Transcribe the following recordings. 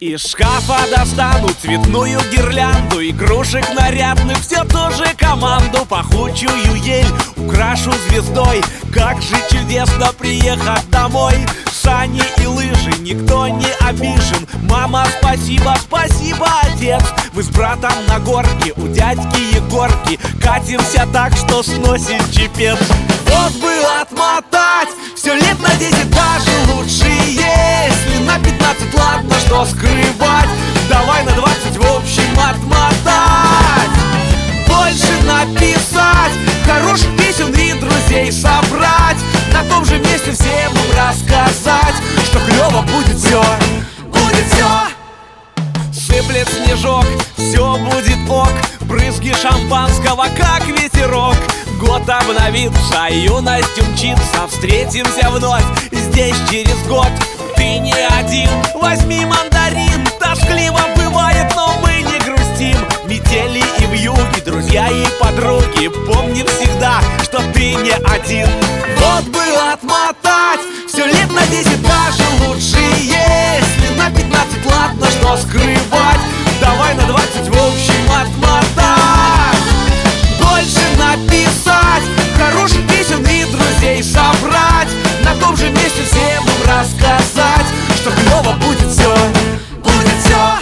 Из шкафа достану цветную гирлянду, игрушек нарядных, все тоже команду. Пахучую ель украшу звездой, как же чудесно приехать домой. Сани и лыжи, никто не обижен. Мама, спасибо, спасибо, отец. Мы с братом на горке у дядьки Егорки катимся так, что сносит чепец. Вот бы отмотать все лет на 10, даже лучше, если на 15, ладно, что скрывать. Давай на 20 в общем отмотать. Больше написать хороших песен и друзей собрать. На том же месте всем им рассказать, что клево будет все, будет все. Сыплет снежок, все будет ок, брызги шампанского, как ветерок. Год обновится, юность умчится, встретимся вновь здесь через год. Ты не один, возьми мандарин. Тоскливо бывает, но мы не грустим. Метели и вьюги, друзья и подруги, помни всегда, что ты не один. Вот бы отмотать все лет на 10, даже лучше, если на 15, ладно, что скрывать. Давай на 20 в общем отмотать. Больше написать хороших песен и друзей собрать. На том же месте всем им рассказать, что клево будет все, будет все.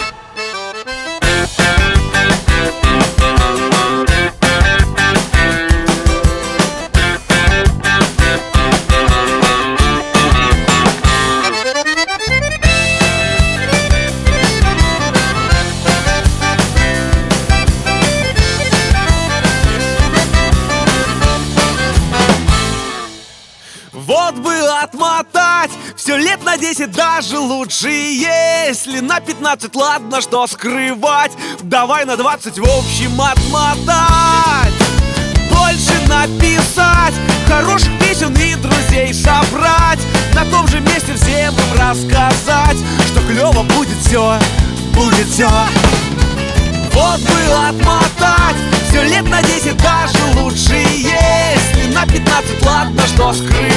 Вот бы отмотать все лет на 10, даже лучше, если на 15, ладно, что скрывать. Давай на 20 в общем отмотать. Больше написать хороших песен и друзей собрать. На том же месте всем им рассказать, что клево будет все, будет все. Вот бы отмотать все лет на 10, даже лучше, если на 15, ладно, что скрывать.